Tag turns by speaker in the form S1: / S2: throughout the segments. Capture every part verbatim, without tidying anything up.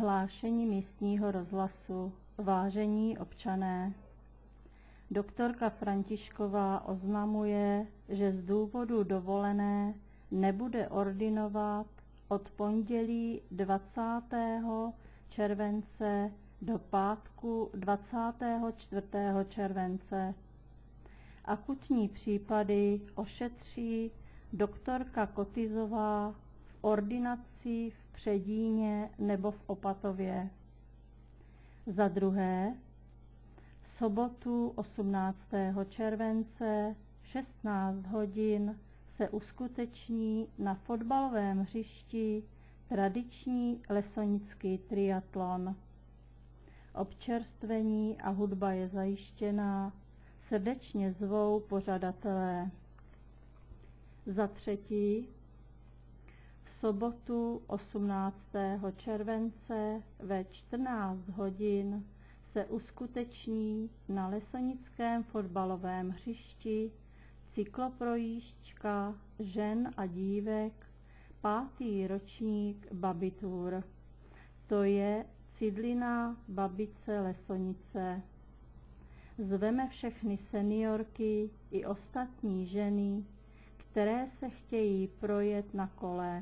S1: Hlášení místního rozhlasu. Vážení občané, doktorka Františková oznamuje, že z důvodu dovolené nebude ordinovat od pondělí dvacátého července do pátku dvacátého čtvrtého července. Akutní případy ošetří doktorka Kotizová v ordinaci v Předíně nebo v Opatově. Za druhé, v sobotu osmnáctého července v šestnáct hodin se uskuteční na fotbalovém hřišti tradiční lesonický triatlon. Občerstvení a hudba je zajištěna, srdečně zvou pořadatelé. Za třetí, v sobotu osmnáctého července ve čtrnáct hodin se uskuteční na lesonickém fotbalovém hřišti cykloprojížďka žen a dívek, pátý ročník Baby Tour. To je Cidlina Babice Lesonice. Zveme všechny seniorky i ostatní ženy, které se chtějí projet na kole.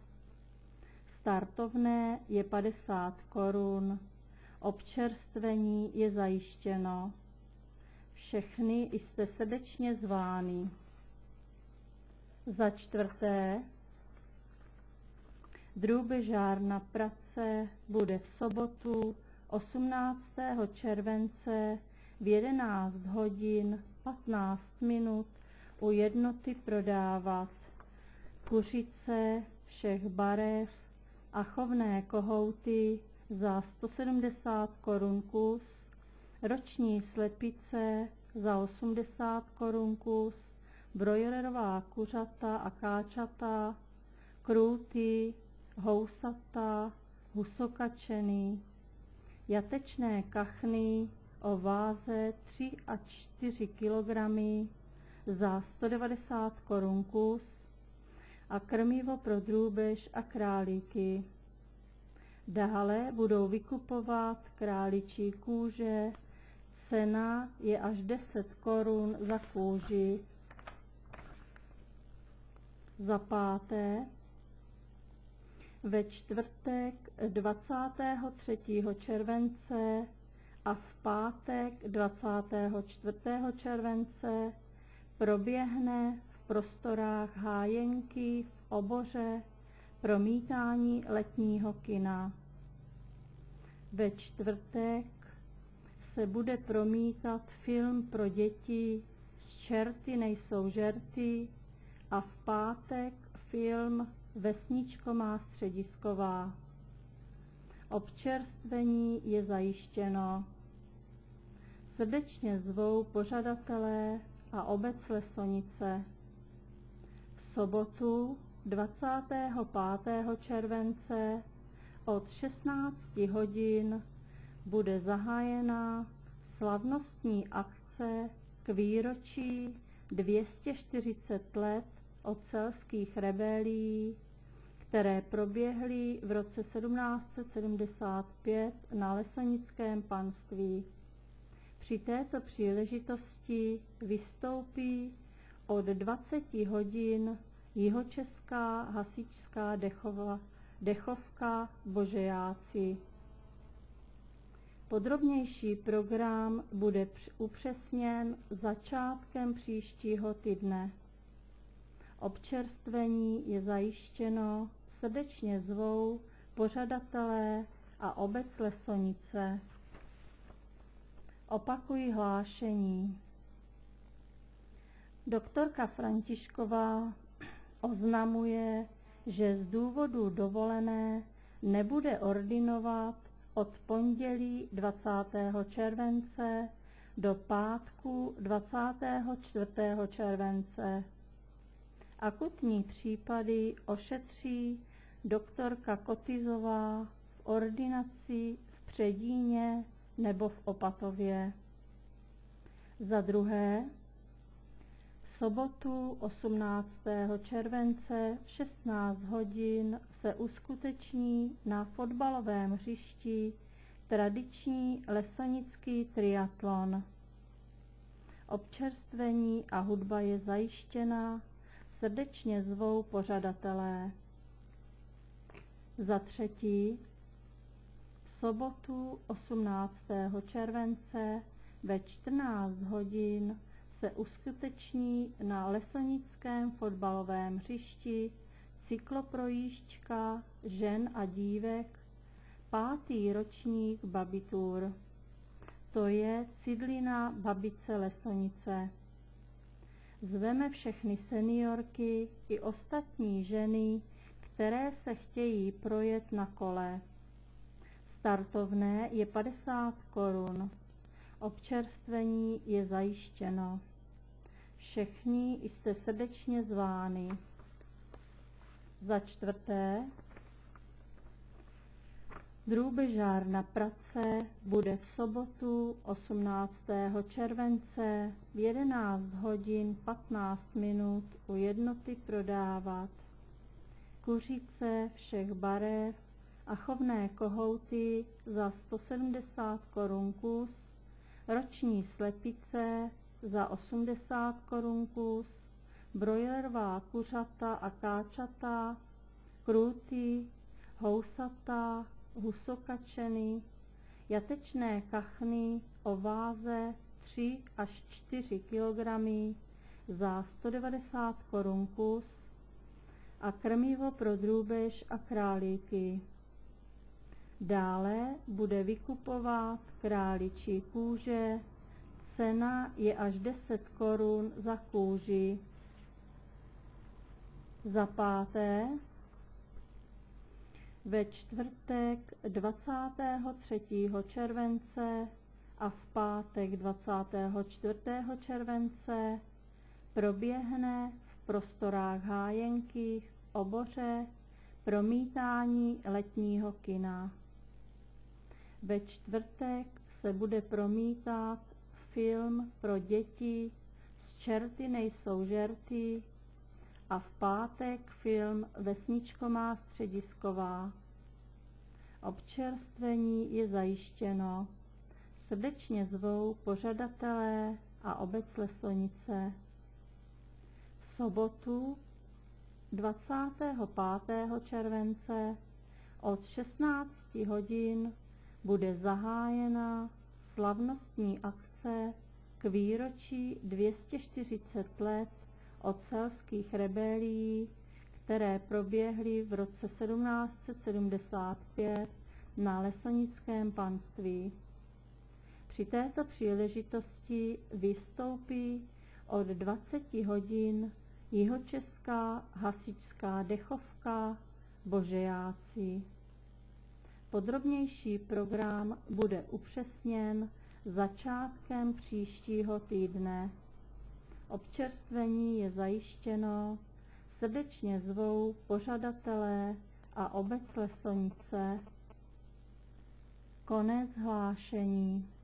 S1: Startovné je padesát korun, občerstvení je zajištěno. Všechny jste srdečně zvány. Za čtvrté, drůbežárna Prace bude v sobotu osmnáctého července v jedenáct hodin patnáct minut u jednoty prodávat kuřice všech barev a chovné kohouty za sto sedmdesát korun kus, roční slepice za osmdesát korun kus, brojlerová kuřata a káčata, krůty, housata, husokačeny, jatečné kachny o váze tři až čtyři kilogramy za sto devadesát korun kus a krmivo pro drůbež a králíky. Dále budou vykupovat králičí kůže, cena je až deset korun za kůži. Za páté, ve čtvrtek dvacátého třetího července a v pátek dvacátého čtvrtého července proběhne v prostorách Hájenky v Oboře promítání letního kina. Ve čtvrtek se bude promítat film pro děti Z čerty nejsou žerty a v pátek film Vesničko má středisková. Občerstvení je zajištěno. Srdečně zvou pořadatelé a obec Lesonice. V sobotu dvacátého pátého července od šestnácti hodin bude zahájena slavnostní akce k výročí dvě stě čtyřicet let od selských rebelií, které proběhly v roce sedmnáct set sedmdesát pět na Lesonickém panství. Při této příležitosti vystoupí od dvaceti hodin jihočeská hasičská dechova, dechovka Božejáci. Podrobnější program bude upřesněn začátkem příštího týdne. Občerstvení je zajištěno, srdečně zvou pořadatelé a obec Lesonice. Opakuji hlášení. Doktorka Františková oznamuje, že z důvodu dovolené nebude ordinovat od pondělí dvacátého července do pátku dvacátého čtvrtého července. Akutní případy ošetří doktorka Kotizová v ordinaci v Předíně nebo v Opatově. Za druhé, v sobotu osmnáctého července v šestnáct hodin se uskuteční na fotbalovém hřišti tradiční lesonický triatlon. Občerstvení a hudba je zajištěna, srdečně zvou pořadatelé. Za třetí, v sobotu osmnáctého července ve čtrnáct hodin se uskuteční na lesonickém fotbalovém hřišti cykloprojížďka žen a dívek, pátý ročník Babitur. To je Cidlina Babice Lesonice. Zveme všechny seniorky i ostatní ženy, které se chtějí projet na kole. Startovné je padesát korun. Občerstvení je zajištěno. Všichni jste srdečně zváni. Za čtvrté, drůbežár na Praze bude v sobotu osmnáctého července v jedenáct hodin patnáct minut u jednoty prodávat kuřice všech barev a chovné kohouty za sto sedmdesát korun kus, roční slepice za osmdesát korun kus, brojlerová kuřata a káčata, krůty, housata, husokačeny, jatečné kachny o váze tři až čtyři kilogramy za sto devadesát korun kus a krmivo pro drůbež a králíky. Dále bude vykupovat králičí kůže, cena je až deset korun za kůži. Za páté, ve čtvrtek dvacátého třetího července a v pátek dvacátého čtvrtého července proběhne v prostorách Hájenky v Oboře promítání letního kina. Ve čtvrtek se bude promítat film pro děti Z čerty nejsou žerty a v pátek film Vesničko má středisková. Občerstvení je zajištěno. Srdečně zvou pořadatelé a obec Lesonice. V sobotu dvacátého pátého července od šestnácti hodin bude zahájena slavnostní akce k výročí dvě stě čtyřicet let od selských rebelií, které proběhly v roce sedmnáct set sedmdesát pět na Lesonickém panství. Při této příležitosti vystoupí od dvaceti hodin jihočeská hasičská dechovka Božejáci. Podrobnější program bude upřesněn začátkem příštího týdne. Občerstvení je zajištěno, srdečně zvou pořadatelé a obec Lesonice. Konec hlášení.